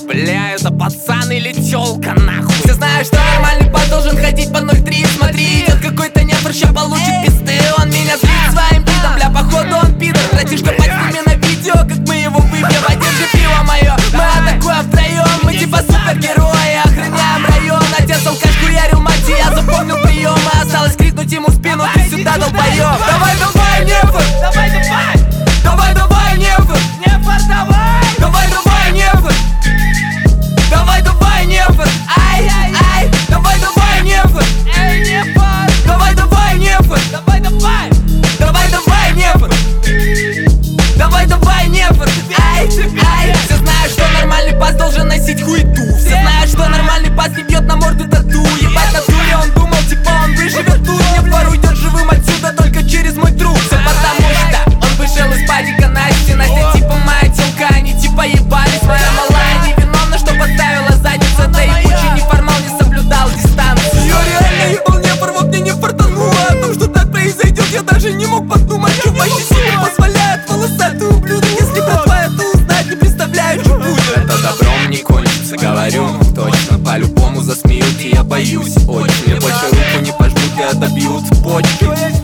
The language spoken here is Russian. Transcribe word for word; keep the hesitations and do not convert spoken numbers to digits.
Бля, это пацан или тёлка, нахуй. Все знают, что нормальный пас должен ходить по ноль три. Смотри, идет какой-то нефр, ща получит пизды. Он меня злит своим видом, бля, походу он пидор. Братишка, подсними на видео, как мы его выпьем. А держи пиво мое, мы атакуем втроем. Мы типа супергерои, охраняем район. Отец алкашку ярил, мать, и я запомнил приемы. Осталось крикнуть ему в спину, ты сюда долбоёб. Давай, давай, нефр, Давай, давай, давай, давай, нефр, нефр, давай, давай, давай, нефр, давай, давай, нефр, ай, ай, ай, давай, давай, нефр, эй, нефр, давай, давай, нефр, давай, давай, давай, давай, нефр, давай, давай, нефр, ай, ай. Все знают, что нормальный пас должен носить хуету. Все знают, что нормальный пас не бьет на морду тату. Ебать на туре он думал, типа он выживет тут. Нефор уйдет живым отсюда только через мой труп. Все потому что он вышел из падика Насти. Настя типа моя телка, они типа ебались. Моя малая невиновна, что подставила задницу. Да и куча неформал не соблюдал дистанцию. Я реально ебал нефор, во мне не фартануло. О том, что так произойдет, я даже не мог подумать. Чуваки себе позволяют волосатый ублюдок. Если братва это узнать, не представляю, что будет. Это добром не кончится, говорю точно. По-любому засмеют, и я боюсь очень. Мне больше руку не пожмут и отобьют почки.